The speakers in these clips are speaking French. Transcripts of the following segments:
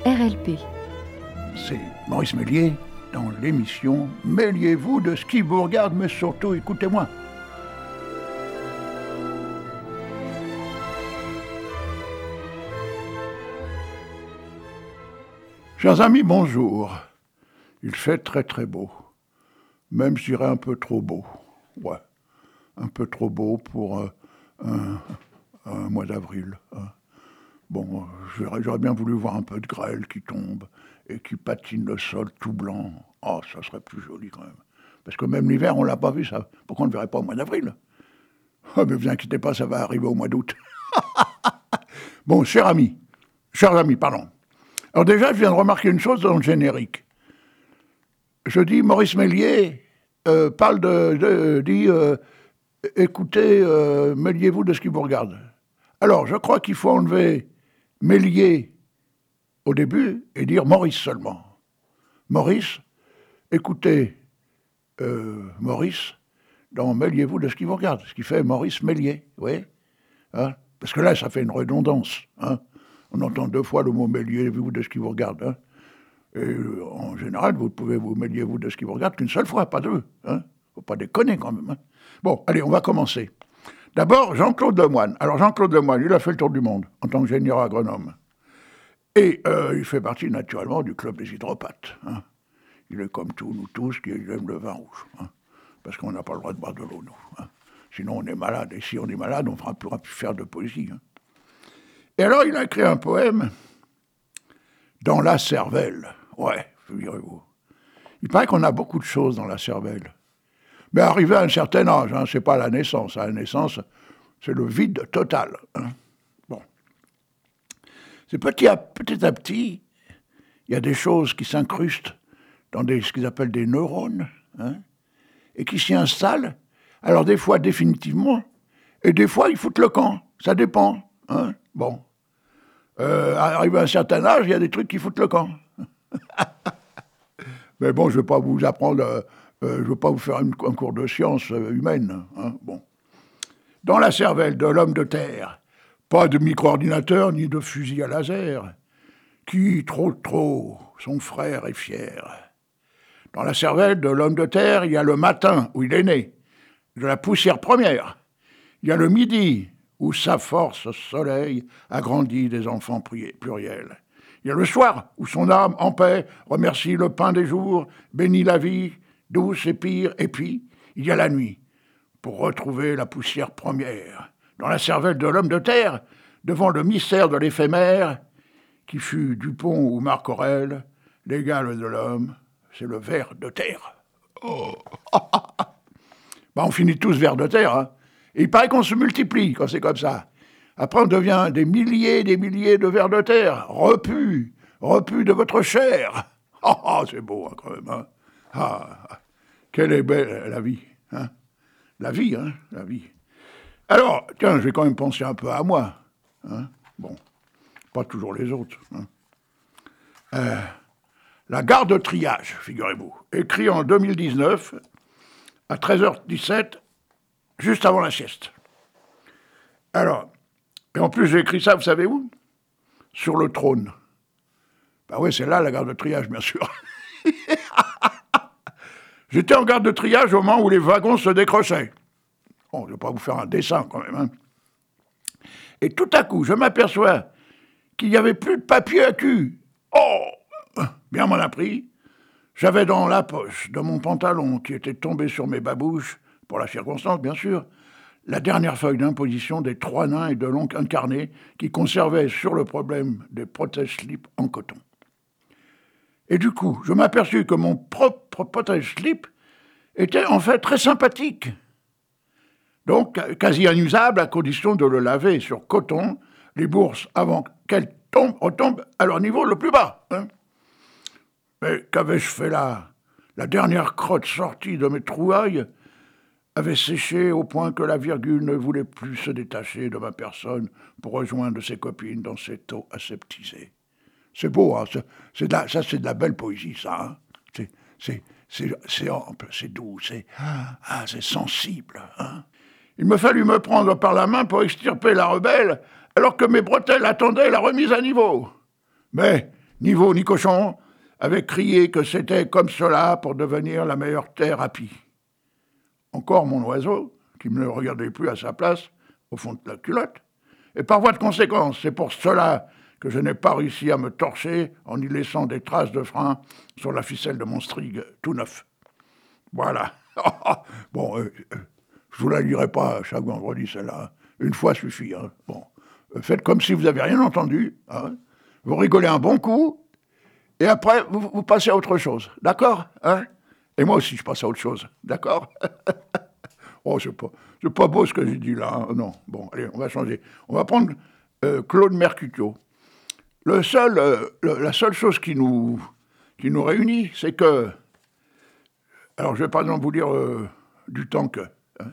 RLP. C'est Maurice Méliès dans l'émission « Mêliez-vous de ce qui vous regarde, mais surtout écoutez-moi ». Chers amis, bonjour. Il fait très très beau. Même, je dirais, un peu trop beau. Ouais, un peu trop beau pour un mois d'avril. Bon, j'aurais bien voulu voir un peu de grêle qui tombe et qui patine le sol tout blanc. Oh, ça serait plus joli quand même. Parce que même l'hiver, on ne l'a pas vu, ça. Pourquoi on ne le verrait pas au mois d'avril? Oh, mais vous inquiétez pas, ça va arriver au mois d'août. Bon, chers amis, pardon. Alors déjà, je viens de remarquer une chose dans le générique. Je dis, Maurice Méliès parle dit, écoutez, mêliez-vous de ce qui vous regarde. Alors, je crois qu'il faut enlever Méliès au début et dire Maurice seulement. Maurice, écoutez, Maurice, dans mêliez-vous de ce qui vous regarde, ce qui fait Maurice Méliès, vous voyez, hein? Parce que là, ça fait une redondance. Hein? On entend deux fois le mot mêliez-vous de ce qui vous regarde. Hein? Et en général, vous pouvez vous mêliez-vous de ce qui vous regarde qu'une seule fois, pas deux. Hein? Faut pas déconner quand même. Hein? Bon, allez, on va commencer. D'abord, Jean-Claude Lemoine. Alors, Jean-Claude Lemoine, il a fait le tour du monde en tant qu'ingénieur agronome. Et il fait partie, naturellement, du club des hydropathes. Hein. Il est comme nous tous, qui aiment le vin rouge. Hein. Parce qu'on n'a pas le droit de boire de l'eau, nous. Hein. Sinon, on est malade. Et si on est malade, on ne pourra plus faire de poésie. Hein. Et alors, il a écrit un poème dans la cervelle. Ouais, figurez-vous. Il paraît qu'on a beaucoup de choses dans la cervelle. Mais arrivé à un certain âge, hein, c'est pas la naissance. À la naissance, c'est le vide total. Hein. Bon. C'est petit à petit, il y a des choses qui s'incrustent dans ce qu'ils appellent des neurones, hein, et qui s'y installent. Alors des fois définitivement, et des fois ils foutent le camp. Ça dépend. Hein. Bon. Arrivé à un certain âge, il y a des trucs qui foutent le camp. Mais bon, je ne vais pas vous apprendre, je ne vais pas vous faire un cours de sciences humaines. Hein, bon. Dans la cervelle de l'homme de terre, pas de micro-ordinateur ni de fusil à laser, qui, trop, son frère est fier. Dans la cervelle de l'homme de terre, il y a le matin, où il est né, de la poussière première. Il y a le midi, où sa force soleil agrandit des enfants pluriels. Il y a le soir, où son âme en paix remercie le pain des jours, bénit la vie, douce et pire, et puis il y a la nuit, pour retrouver la poussière première. Dans la cervelle de l'homme de terre, devant le mystère de l'éphémère, qui fut Dupont ou Marc Aurèle, l'égal de l'homme, c'est le ver de terre. Oh. On finit tous vers de terre, hein. Et il paraît qu'on se multiplie quand c'est comme ça. Après, on devient des milliers de vers de terre, repus de votre chair. C'est beau, hein, quand même. Hein. Quelle est belle la vie. Hein. La vie. Alors, tiens, je vais quand même penser un peu à moi. Hein. Bon, pas toujours les autres. Hein. La gare de triage, figurez-vous, écrit en 2019, à 13h17, juste avant la sieste. Alors, et en plus j'ai écrit ça, vous savez où? Sur le trône. Ben oui, c'est là la gare de triage, bien sûr. J'étais en gare de triage au moment où les wagons se décrochaient. Bon, je ne vais pas vous faire un dessin quand même. Hein. Et tout à coup, je m'aperçois qu'il n'y avait plus de papier à cul. Oh, bien m'en a pris. J'avais dans la poche de mon pantalon, qui était tombé sur mes babouches, pour la circonstance, bien sûr, la dernière feuille d'imposition des 3 nains et de l'oncle incarné qui conservaient sur le problème des protège-slips en coton. Et du coup, je m'aperçus que mon propre protège-slip était en fait très sympathique. Donc, quasi inusable à condition de le laver sur coton, les bourses, avant qu'elles retombent à leur niveau le plus bas. Hein. Mais qu'avais-je fait là? La dernière crotte sortie de mes trouailles avait séché au point que la virgule ne voulait plus se détacher de ma personne pour rejoindre ses copines dans cette eau aseptisée. C'est beau, hein, c'est de la belle poésie, ça. Hein. C'est ample, c'est doux, c'est sensible. Hein. Il me fallut me prendre par la main pour extirper la rebelle, alors que mes bretelles attendaient la remise à niveau. Mais ni veau ni cochon, avaient crié que c'était comme cela pour devenir la meilleure thérapie. Encore mon oiseau, qui ne me regardait plus à sa place, au fond de la culotte. Et par voie de conséquence, c'est pour cela que je n'ai pas réussi à me torcher en y laissant des traces de frein sur la ficelle de mon strig tout neuf. Voilà. Bon, je vous la lirai pas chaque vendredi, celle-là. Une fois suffit. Hein. Bon, faites comme si vous n'avez rien entendu. Hein. Vous rigolez un bon coup, et après, vous passez à autre chose. D'accord, hein? Et moi aussi, je passe à autre chose. D'accord? Oh, c'est pas beau ce que j'ai dit là. Hein. Non. Bon, allez, on va changer. On va prendre Claude Mercutio. La seule chose qui nous réunit, c'est que... Alors, je vais par exemple vous dire du temps que... Hein.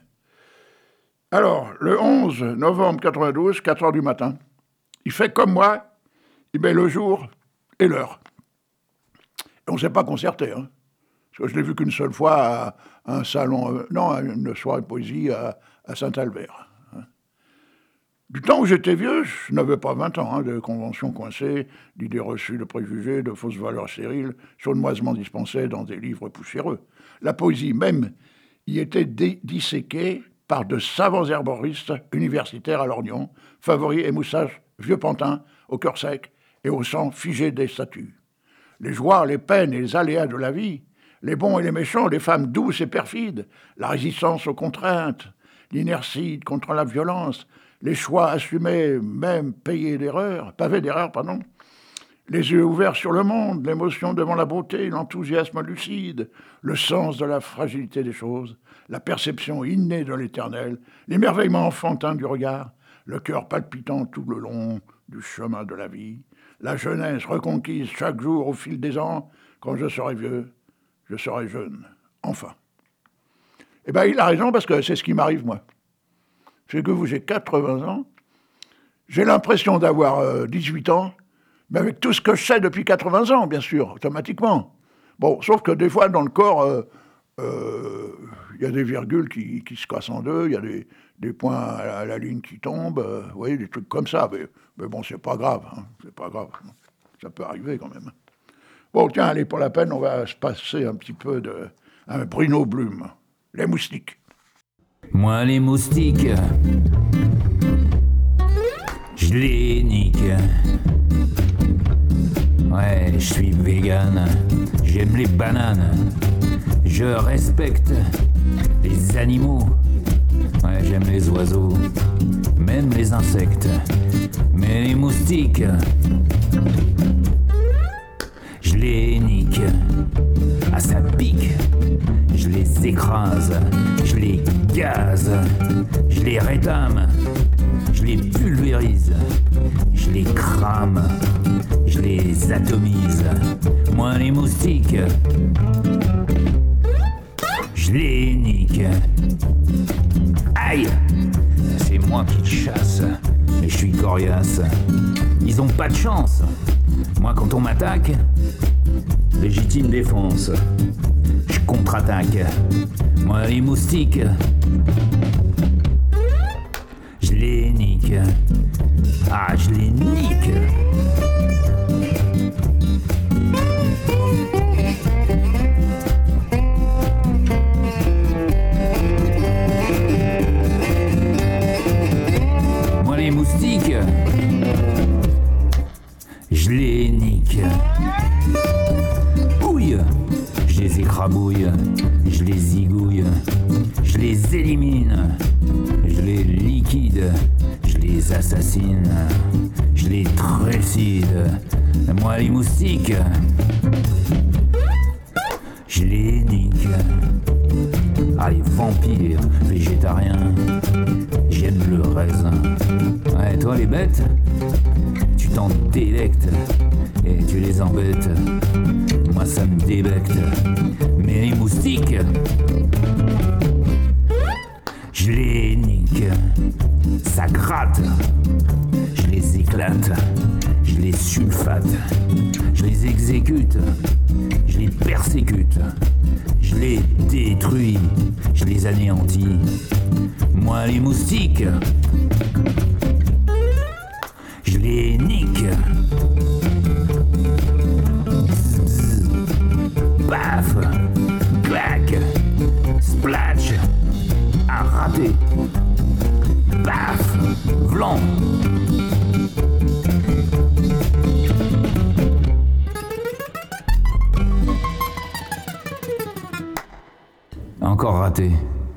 Alors, le 11 novembre 92, 4 heures du matin, il fait comme moi, il met le jour et l'heure. Et on ne s'est pas concerté, hein, parce que je l'ai vu qu'une seule fois à un salon... à une soirée de poésie à Saint-Albert. Hein. Du temps où j'étais vieux, je n'avais pas 20 ans, hein, de conventions coincées, d'idées reçues, de préjugés, de fausses valeurs stériles, sournoisement dispensées dans des livres poussiéreux. La poésie même y était disséquée par de savants herboristes universitaires à Lorgnon, favoris et moussages vieux pantins, au cœur sec et au sang figé des statues. Les joies, les peines et les aléas de la vie, les bons et les méchants, les femmes douces et perfides, la résistance aux contraintes, l'inertie contre la violence, les choix assumés, même pavés d'erreurs, les yeux ouverts sur le monde, l'émotion devant la beauté, l'enthousiasme lucide, le sens de la fragilité des choses, la perception innée de l'éternel, l'émerveillement enfantin du regard, le cœur palpitant tout le long du chemin de la vie, la jeunesse reconquise chaque jour au fil des ans. Quand je serai vieux, je serai jeune, enfin. Eh bien, il a raison, parce que c'est ce qui m'arrive, moi. C'est que j'ai 80 ans, j'ai l'impression d'avoir 18 ans, mais avec tout ce que je sais depuis 80 ans, bien sûr, automatiquement. Bon, sauf que des fois, dans le corps, y a des virgules qui se cassent en deux, il y a des points à la ligne qui tombent, vous voyez, des trucs comme ça. Mais bon, c'est pas grave, hein, c'est pas grave. Ça peut arriver quand même. Bon, tiens, allez, pour la peine, on va se passer un petit peu de Bruno Blum, Les Moustiques. Moi, les moustiques, je les nique. Ouais, je suis vegan, j'aime les bananes, je respecte les animaux. Ouais, j'aime les oiseaux, même les insectes. Mais les moustiques, je les nique. À sa pique, je les écrase, je les gaze, je les rétame, je les pulvérise, je les crame, je les atomise. Moi les moustiques, je les nique. Aïe! C'est moi qui te chasse, mais je suis coriace. Ils ont pas de chance. Moi quand on m'attaque, légitime défense. Je contre-attaque. Moi les moustiques, je les nique. Ah, je les nique. Moi les moustiques, je les nique. Ouille, je les écrabouille, je les zigouille, je les élimine, je les liquide, je les assassine, je les trucide. Moi les moustiques, je les nique. Ah les vampires, végétariens, j'aime le raisin. Ouais, toi les bêtes, tu t'en délectes et tu les embêtes. Moi ça me débecte. Mais les moustiques, je les nique. Ça gratte, je les éclate, je les sulfate, je les exécute, je les persécute, je les détruis, je les anéantis. Moi les moustiques, je les nique. raté.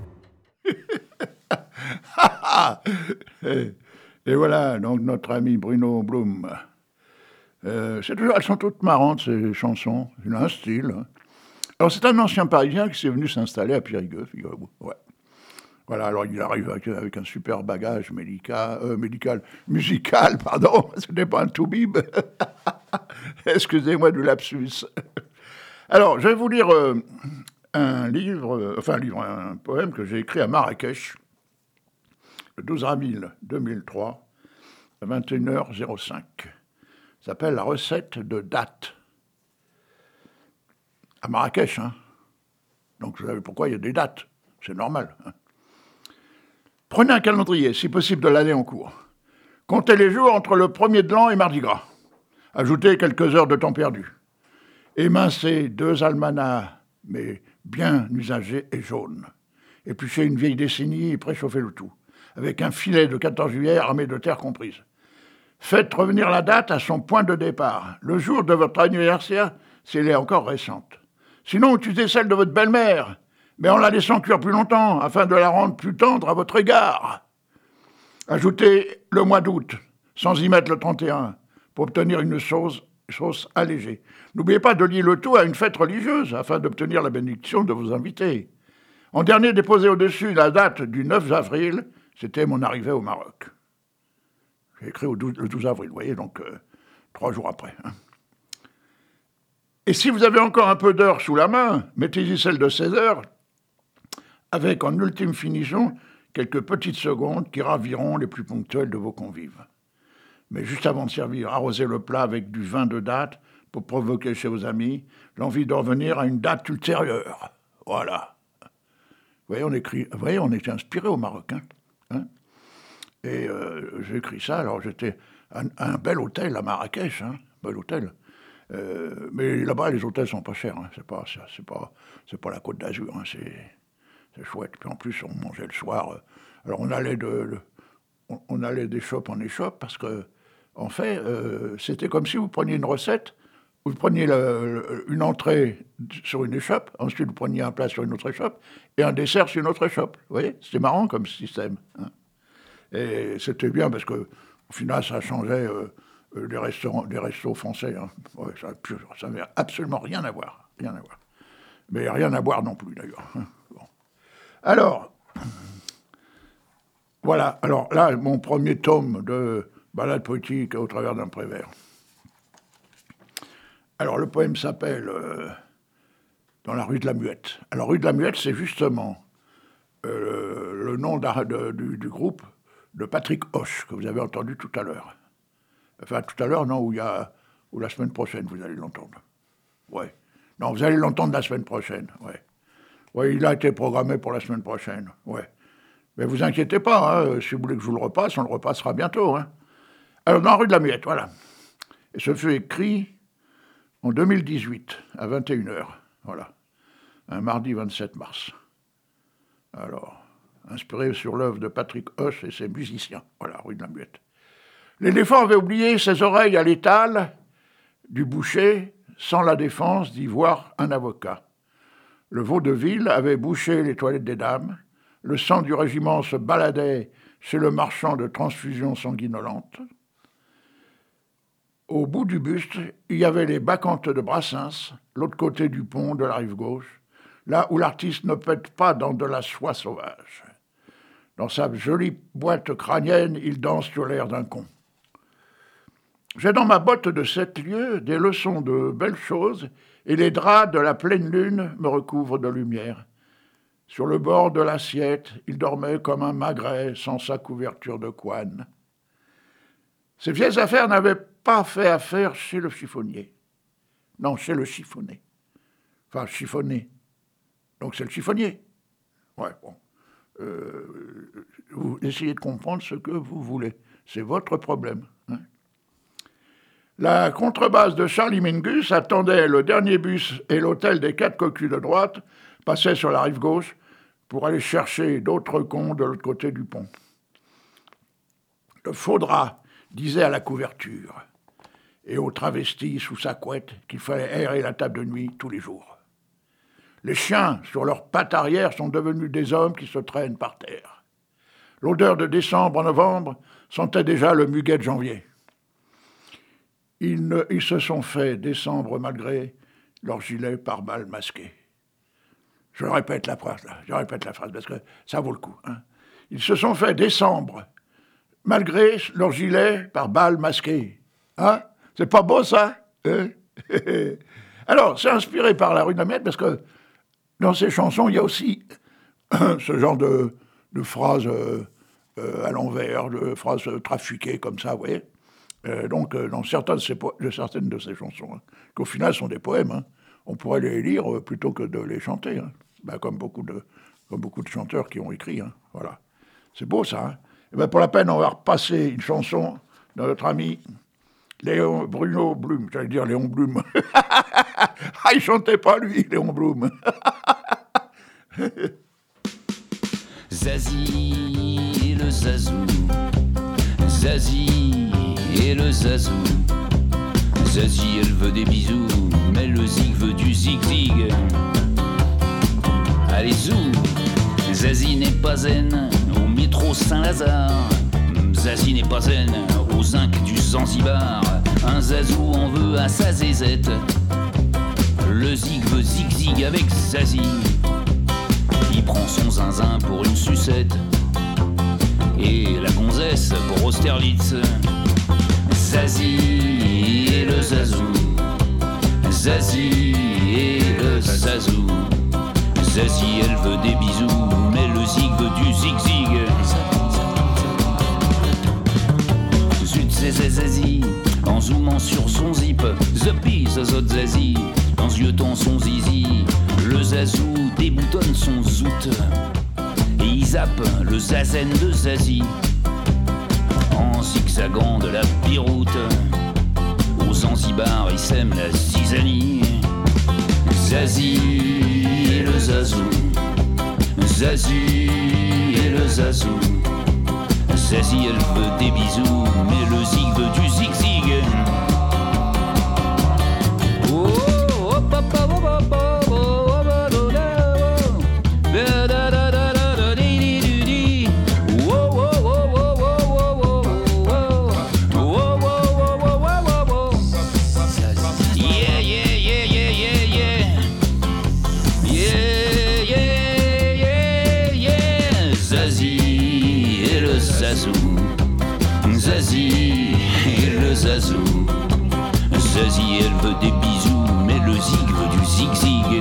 Et voilà, donc notre ami Bruno Blum. Elles sont toutes marrantes, ces chansons. Il a un style. Hein. Alors, c'est un ancien Parisien qui s'est venu s'installer à Périgueux, figurez-vous. Ouais. Voilà, alors il arrive avec un super bagage musical, pardon, ce n'est pas un toubib. Excusez-moi du lapsus. Alors, je vais vous lire un poème que j'ai écrit à Marrakech, le 12 avril 2003, à 21h05. Ça s'appelle « La recette de date ». À Marrakech, hein. Donc, vous savez pourquoi il y a des dates. C'est normal. Hein. Prenez un calendrier, si possible de l'année en cours. Comptez les jours entre le 1er de l'an et Mardi Gras. Ajoutez quelques heures de temps perdu. Émincez 2 almanachs, mais bien usagés et jaunes. Épluchez une vieille décennie et préchauffez le tout, avec un filet de 14 juillet armé de terre comprise. Faites revenir la date à son point de départ, le jour de votre anniversaire, si elle est encore récente. Sinon, utilisez celle de votre belle-mère, mais en la laissant cuire plus longtemps, afin de la rendre plus tendre à votre égard. Ajoutez le mois d'août, sans y mettre le 31, pour obtenir une sauce allégée. N'oubliez pas de lier le tout à une fête religieuse, afin d'obtenir la bénédiction de vos invités. En dernier, déposez au-dessus la date du 9 avril, c'était mon arrivée au Maroc. J'ai écrit le 12 avril, vous voyez, donc 3 jours après. Hein. Et si vous avez encore un peu d'heures sous la main, mettez-y celle de 16 heures, avec en ultime finition quelques petites secondes qui raviront les plus ponctuels de vos convives. Mais juste avant de servir, arrosez le plat avec du vin de date pour provoquer chez vos amis l'envie de revenir à une date ultérieure. Voilà. Vous voyez, on était inspiré au Maroc. Hein. Et j'ai écrit ça, alors j'étais à un bel hôtel à Marrakech, bel hôtel. Mais là-bas, les hôtels sont pas chers. Hein. C'est pas la Côte d'Azur. Hein. C'est chouette. Puis en plus, on mangeait le soir. Alors on allait d'échoppe en échoppe parce que, en fait, c'était comme si vous preniez une recette, vous preniez une entrée sur une échoppe, ensuite vous preniez un plat sur une autre échoppe et un dessert sur une autre échoppe. Vous voyez, c'était marrant comme système. Hein. Et c'était bien parce que, au final, ça changeait des restos français. Hein. Ouais, ça n'avait absolument rien à voir. Mais rien à boire non plus, d'ailleurs. Hein. Bon. Alors, voilà. Alors là, mon premier tome de Ballade poétique au travers d'un Prévert. Alors, le poème s'appelle Dans la rue de la Muette. Alors, rue de la Muette, c'est justement le nom du groupe de Patrick Hoche, que vous avez entendu tout à l'heure. Enfin, tout à l'heure, non, ou la semaine prochaine, vous allez l'entendre. Ouais. Non, vous allez l'entendre la semaine prochaine, ouais. Oui, il a été programmé pour la semaine prochaine, ouais. Mais vous inquiétez pas, hein, si vous voulez que je vous le repasse, on le repassera bientôt. Hein. Alors, dans la rue de la Muette, voilà. Et ce fut écrit en 2018, à 21h, voilà. Un mardi 27 mars. Alors, inspiré sur l'œuvre de Patrick Hoche et ses musiciens, voilà, rue de la Muette. L'éléphant avait oublié ses oreilles à l'étal du boucher, sans la défense d'y voir un avocat. Le vaudeville avait bouché les toilettes des dames, le sang du régiment se baladait chez le marchand de transfusions sanguinolentes. Au bout du buste, il y avait les bacchantes de Brassens, l'autre côté du pont de la rive gauche, là où l'artiste ne pète pas dans de la soie sauvage. Dans sa jolie boîte crânienne, il danse sur l'air d'un con. J'ai dans ma botte de 7 lieues des leçons de belles choses, et les draps de la pleine lune me recouvrent de lumière. Sur le bord de l'assiette, il dormait comme un magret sans sa couverture de couenne. Ces vieilles affaires n'avaient pas fait affaire chez le chiffonnier. Non, chez le chiffonné. Enfin, chiffonné. Donc c'est le chiffonnier. Ouais, bon. Vous essayez de comprendre ce que vous voulez. C'est votre problème. Hein. La contrebasse de Charlie Mingus attendait le dernier bus et l'hôtel des 4 cocus de droite passait sur la rive gauche pour aller chercher d'autres cons de l'autre côté du pont. Le faux drap disait à la couverture et au travesti sous sa couette qu'il fallait aérer la table de nuit tous les jours. Les chiens, sur leurs pattes arrière, sont devenus des hommes qui se traînent par terre. L'odeur de décembre en novembre sentait déjà le muguet de janvier. Ils se sont fait descendre malgré leur gilet par balles masquées. Je répète la phrase, parce que ça vaut le coup. Hein. Ils se sont fait descendre malgré leur gilet par balles masquées. Hein? C'est pas beau, ça? Hein? Alors, c'est inspiré par la rue Damiette, parce que dans ces chansons, il y a aussi ce genre de phrases à l'envers, de phrases trafiquées comme ça, vous voyez. Donc, dans certaines de ces chansons, hein, qu'au final sont des poèmes, hein, on pourrait les lire plutôt que de les chanter, hein, comme beaucoup de chanteurs qui ont écrit. Hein, voilà. C'est beau, ça. Hein. Et ben, pour la peine, on va repasser une chanson de notre ami Bruno Blum. J'allais dire Léon Blum. Ah, il chantait pas, lui, Léon Blum. Zazie et le Zazou, Zazie et le Zazou. Zazie, elle veut des bisous, mais le zig veut du zig-zig. Allez, zou. Zazie n'est pas zen au métro Saint-Lazare. Zazie n'est pas zen au zinc du Zanzibar. Un Zazou en veut à sa zézette. Le zig veut zig-zig avec Zazie. Il prend son zinzin pour une sucette et la gonzesse pour Austerlitz. Zazie et le Zazou, Zazie et le Zazou. Zazie, elle veut des bisous, mais le zig veut du zig-zig. Zut, c'est Zazie, en zoomant sur son zip. Zuppie, zazot Zazie, en ziotant son zizi. Le Zazou déboutonne son zout et il zappe le zazen de Zazie en zigzagant de la biroute. Au Zanzibar, il sème la zizanie. Zazie et le Zazou, Zazie et le Zazou. Zazie, elle veut des bisous, mais le zig veut du zig-zig. Oh, oh, papa, oh, papa. Zazie et le Zazou. Zazie, elle veut des bisous, mais le zig veut du zig-zig.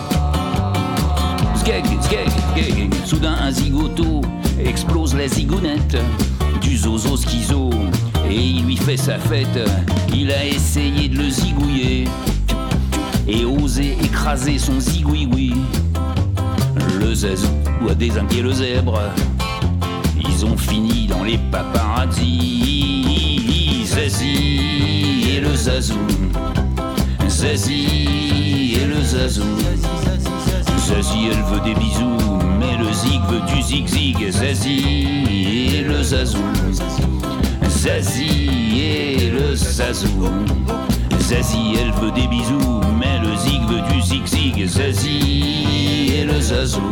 Zgeg, zgeg, zgeg. Soudain un zigoto explose la zigounette du zozo schizo et il lui fait sa fête. Il a essayé de le zigouiller et osé écraser son zigouigoui. Le Zazou a désingué le zèbre. Ils ont fini dans les paparazzis. Zazie et le Zazou, Zazie et le Zazou. Zazie, elle veut des bisous, mais le zig veut du zig-zig. Zazie et le Zazou, Zazie et le Zazou. Zazie, elle veut des bisous, mais le zig veut du zig-zig. Zazie et le Zazou,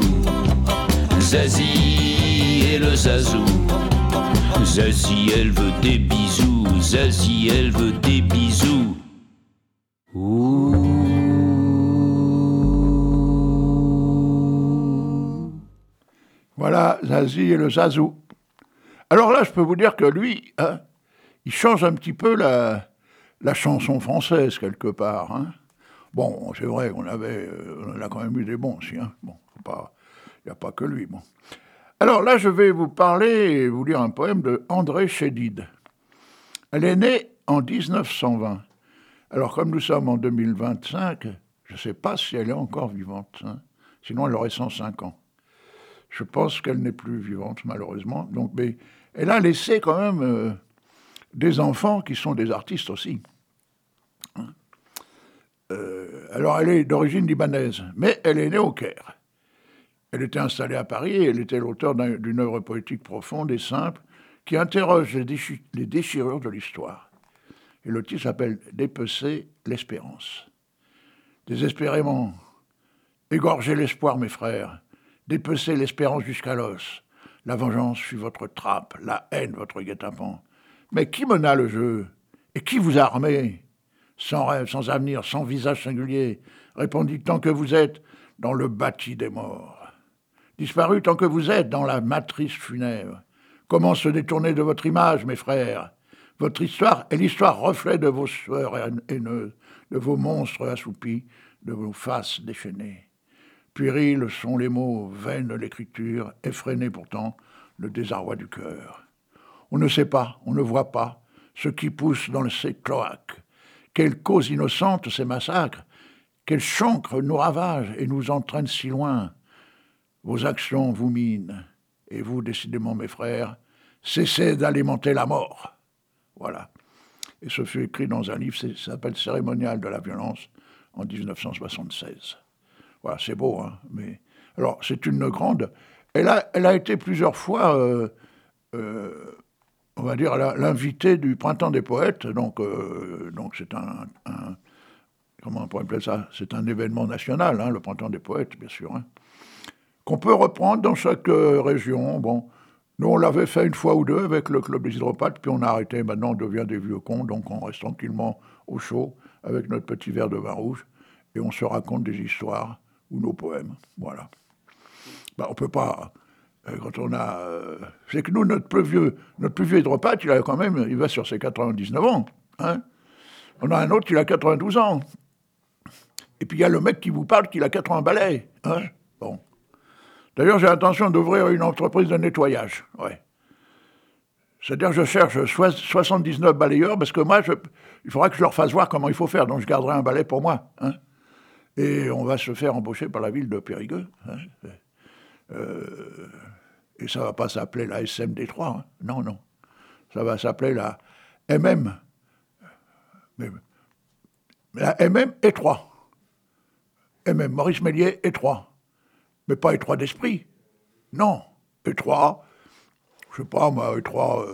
Zazie et le Zazou. Zazie, elle veut des bisous, Zazie, elle veut des bisous. Ouh. Voilà, Zazie et le Zazou. Alors là, je peux vous dire que lui, hein, il change un petit peu la chanson française, quelque part. Hein. Bon, c'est vrai, on a quand même eu des bons aussi. Hein. Bon, il n'y a pas que lui. Bon. Alors là, je vais vous parler et vous lire un poème de André Chédid. Elle est née en 1920. Alors, comme nous sommes en 2025, je ne sais pas si elle est encore vivante. Hein. Sinon, elle aurait 105 ans. Je pense qu'elle n'est plus vivante, malheureusement. Donc, mais elle a laissé quand même des enfants qui sont des artistes aussi. Hein. Alors, elle est d'origine libanaise, mais elle est née au Caire. Elle était installée à Paris et elle était l'auteur d'une œuvre poétique profonde et simple qui interroge les déchirures de l'histoire. Et le titre s'appelle « Dépecer l'espérance ». Désespérément Égorgez l'espoir, mes frères, dépecez l'espérance jusqu'à l'os. La vengeance fut votre trappe, la haine votre guet-apens. Mais qui mena le jeu? Et qui vous a armé? Sans rêve, sans avenir, sans visage singulier, répondit tant que vous êtes dans le bâti des morts. Disparu tant que vous êtes dans la matrice funèbre. Comment se détourner de votre image, mes frères? Votre histoire est l'histoire reflet de vos sueurs haineuses, de vos monstres assoupis, de vos faces déchaînées. Puérils sont les mots, vaine l'écriture, effrénée pourtant le désarroi du cœur. On ne sait pas, on ne voit pas ce qui pousse dans ces cloaques. Quelle cause innocente ces massacres, quelle chancre nous ravage et nous entraîne si loin. Vos actions vous minent, et vous, décidément, mes frères, cessez d'alimenter la mort. Voilà. Et ce fut écrit dans un livre, ça s'appelle Cérémonial de la violence, en 1976. Voilà, c'est beau, hein, mais... Alors, c'est une grande... Elle a été plusieurs fois, on va dire, l'invitée du Printemps des Poètes, donc c'est comment on pourrait appeler ça? C'est un événement national, hein, le Printemps des Poètes, bien sûr, hein, qu'on peut reprendre dans chaque région. Bon, nous, on l'avait fait une fois ou deux avec le Club des Hydropathes, puis on a arrêté. Maintenant, on devient des vieux cons, donc on reste tranquillement au chaud avec notre petit verre de vin rouge, et on se raconte des histoires ou nos poèmes. Voilà. Ben, on peut pas... quand on a... c'est que nous, notre plus vieux hydropathe, il va sur ses 99 ans. Hein. On a un autre, il a 92 ans. Et puis il y a le mec qui vous parle, qui a 80 balais. Hein. Bon. D'ailleurs, j'ai l'intention d'ouvrir une entreprise de nettoyage. Ouais. C'est-à-dire que je cherche 79 balayeurs, parce que moi, il faudra que je leur fasse voir comment il faut faire. Donc je garderai un balai pour moi. Hein. Et on va se faire embaucher par la ville de Périgueux. Hein. Et ça ne va pas s'appeler la SMD3. Hein. Non, non. Ça va s'appeler la MM. Mais la MM E3. MM, Maurice Méliès E3. Mais pas E3 d'esprit. Non. E3, je sais pas, moi, E3,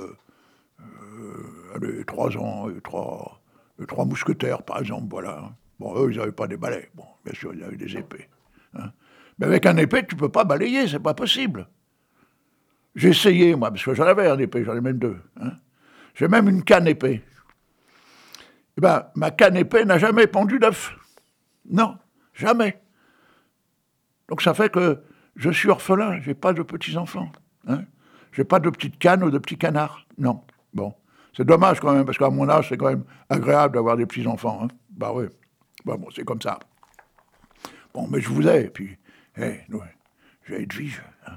allez, 3 ans, E3 mousquetaires, par exemple, voilà. Bon, eux, ils n'avaient pas des balais. Bon, bien sûr, ils avaient des épées. Hein. Mais avec un épée, tu ne peux pas balayer, c'est pas possible. J'ai essayé, moi, parce que j'en avais un épée, j'en ai même deux. Hein. J'ai même une canne épée. Eh bien, ma canne épée n'a jamais pondu d'œuf. Non, jamais. Donc ça fait que je suis orphelin, j'ai pas de petits-enfants. Hein. J'ai pas de petites cannes ou de petits canards. Non. Bon. C'est dommage quand même, parce qu'à mon âge, c'est quand même agréable d'avoir des petits-enfants. Hein. Bah oui. Bah bon, c'est comme ça. Bon, mais je vous ai, et puis... Hey, j'ai Edwige. Hein.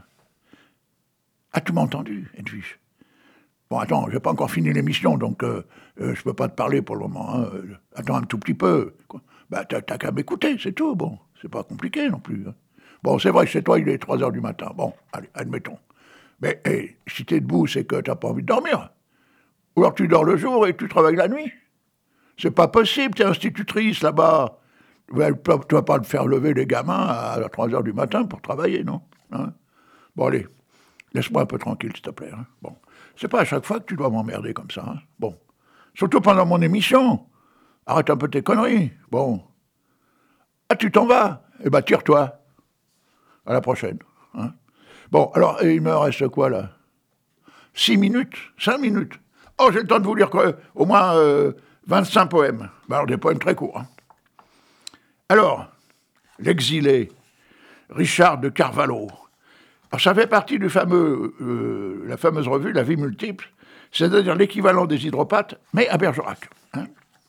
Ah, tu m'as entendu, Edwige? Bon, attends, j'ai pas encore fini l'émission, donc je peux pas te parler pour le moment. Hein. Attends un tout petit peu. Bah, t'as qu'à m'écouter, c'est tout. Bon, c'est pas compliqué non plus. Hein. Bon, c'est vrai que chez toi, il est 3 heures du matin. Bon, allez, admettons. Mais hey, si t'es debout, c'est que t'as pas envie de dormir. Ou alors tu dors le jour et tu travailles la nuit. C'est pas possible, t'es institutrice là-bas. Tu vas pas le faire lever les gamins à 3 heures du matin pour travailler, non? Hein. Bon, allez, laisse-moi un peu tranquille, s'il te plaît. Hein. Bon, c'est pas à chaque fois que tu dois m'emmerder comme ça. Hein. Bon, surtout pendant mon émission. Arrête un peu tes conneries. Bon. Ah, tu t'en vas? Eh ben, tire-toi. À la prochaine. Hein. Bon, alors, il me reste quoi, là? 6 minutes? 5 minutes? Oh, j'ai le temps de vous lire au moins 25 poèmes. Ben, alors, des poèmes très courts. Hein. Alors, l'exilé, Richard de Carvalho. Alors, ça fait partie du la fameuse revue La Vie multiple, c'est-à-dire l'équivalent des Hydropathes, mais à Bergerac. Hein.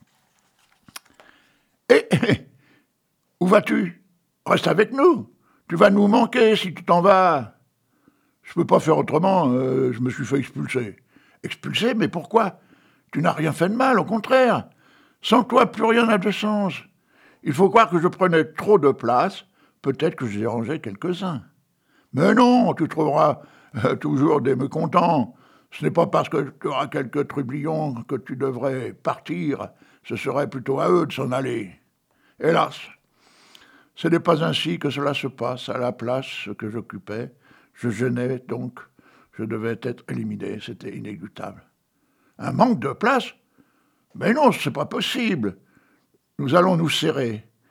Et où vas-tu? Reste avec nous. Tu vas nous manquer si tu t'en vas. Je ne peux pas faire autrement, je me suis fait expulser. Expulser? Mais pourquoi? Tu n'as rien fait de mal, au contraire. Sans toi, plus rien n'a de sens. Il faut croire que je prenais trop de place, peut-être que je dérangeais quelques-uns. Mais non, tu trouveras toujours des mécontents. Ce n'est pas parce que tu auras quelques trublions que tu devrais partir, ce serait plutôt à eux de s'en aller. Hélas, ce n'est pas ainsi que cela se passe à la place que j'occupais. Je gênais donc, je devais être éliminé, c'était inéluctable. Un manque de place? Mais non, c'est pas possible. Nous allons nous serrer.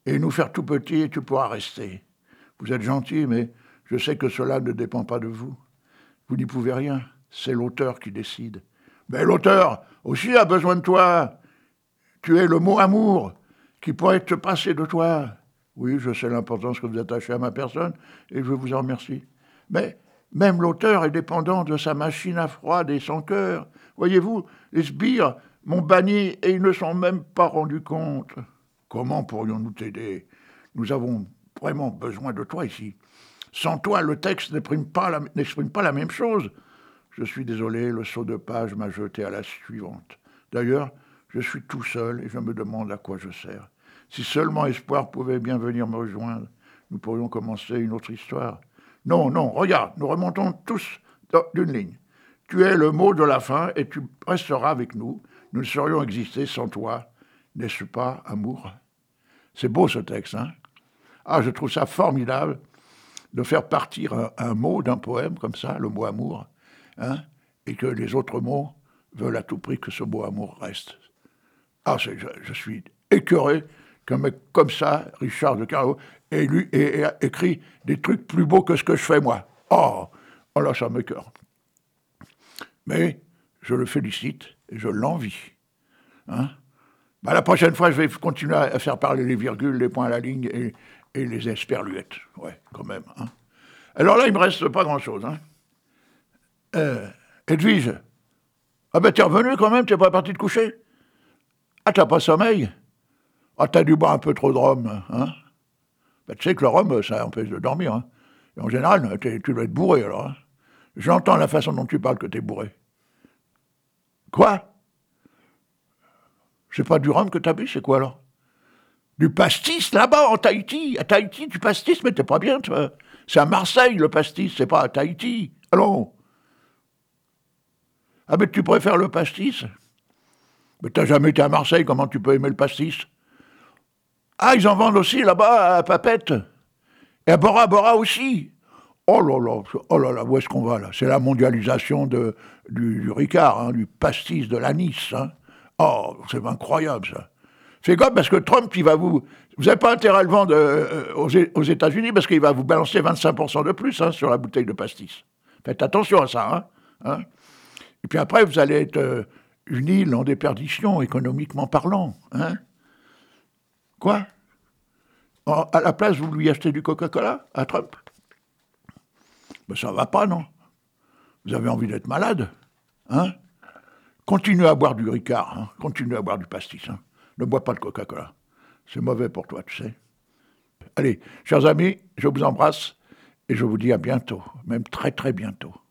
et nous faire tout petit et tu pourras rester. Vous êtes gentil, mais je sais que cela ne dépend pas de vous. Vous n'y pouvez rien, c'est l'auteur qui décide. Mais l'auteur aussi a besoin de toi. Tu es le mot amour qui pourrait te passer de toi. Oui, je sais l'importance que vous attachez à ma personne et je vous en remercie. Mais même l'auteur est dépendant de sa machine à froide et son cœur. Voyez-vous, les sbires m'ont banni et ils ne s'en sont même pas rendus compte. Comment pourrions-nous t'aider? Nous avons vraiment besoin de toi ici. Sans toi, le texte n'exprime pas la même chose. Je suis désolé, le saut de page m'a jeté à la suivante. D'ailleurs, je suis tout seul et je me demande à quoi je sers. Si seulement Espoir pouvait bien venir me rejoindre, nous pourrions commencer une autre histoire. Non, non, regarde, nous remontons tous d'une ligne. Tu es le mot de la fin et tu resteras avec nous. Nous ne saurions exister sans toi. N'est-ce pas, amour? C'est beau ce texte, hein? Ah, je trouve ça formidable de faire partir un mot d'un poème comme ça, le mot amour, hein, et que les autres mots veulent à tout prix que ce mot amour reste. Ah, je suis écœuré qu'un mec comme ça, Richard de Caro, ait écrit des trucs plus beaux que ce que je fais moi. Oh là, ça m'écœure. Mais je le félicite et je l'envie. Hein? La prochaine fois, je vais continuer à faire parler les virgules, les points à la ligne et les esperluettes. Ouais, quand même. Hein? Alors là, il me reste pas grand-chose. Hein? Edwige, ah ben t'es revenu quand même, t'es pas parti te coucher? Ah, t'as pas sommeil? Ah, t'as dû boire un peu trop de rhum, hein? Ben, tu sais que le rhum, ça empêche de dormir, hein? Et en général, tu dois être bourré, alors. Hein? J'entends la façon dont tu parles que t'es bourré. Quoi? C'est pas du rhum que t'as bu, c'est quoi, alors? Du pastis, là-bas, en Tahiti. À Tahiti, du pastis, mais t'es pas bien, toi. C'est à Marseille, le pastis, c'est pas à Tahiti. Allons. Ah, mais tu préfères le pastis? Mais t'as jamais été à Marseille, comment tu peux aimer le pastis? Ah, ils en vendent aussi là-bas à Papette. Et à Bora Bora aussi. Oh là là, où est-ce qu'on va là? C'est la mondialisation du Ricard, hein, du pastis de l'anis. Hein. Oh, c'est incroyable ça. Fais gaffe parce que Trump, il va vous n'avez pas intérêt à le vendre aux États-Unis parce qu'il va vous balancer 25% de plus hein, sur la bouteille de pastis. Faites attention à ça. Hein. Et puis après, vous allez être une île en déperdition, économiquement parlant. Hein. Quoi? À la place, vous lui achetez du Coca-Cola à Trump? Ben ça va pas, non? Vous avez envie d'être malade? Hein? Continuez à boire du Ricard, hein? Continuez à boire du pastis. Hein? Ne bois pas de Coca-Cola. C'est mauvais pour toi, tu sais. Allez, chers amis, je vous embrasse et je vous dis à bientôt, même très très bientôt.